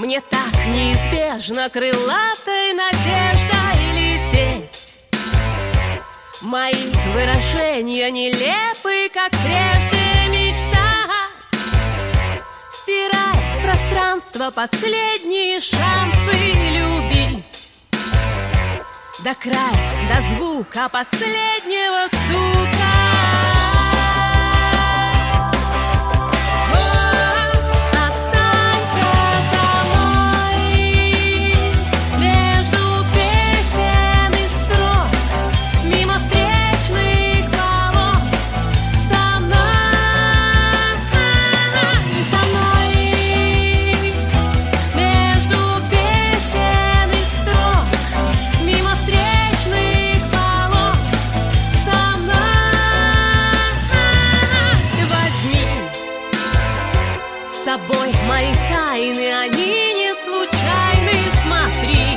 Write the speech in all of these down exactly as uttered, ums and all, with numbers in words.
Мне так неизбежно крылатой надеждой лететь. Мои выражения нелепы, как прежде мечтать. Стирая пространство последние шансы любить. До края, до звука последнего стука. С собой мои тайны, они не случайны, смотри.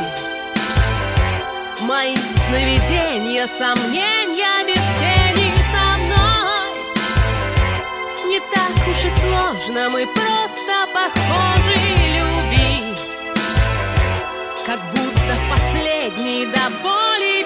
Мои сновидения, сомнения без тени со мной. Не так уж и сложно, мы просто похожи, люби. Как будто в последний до боли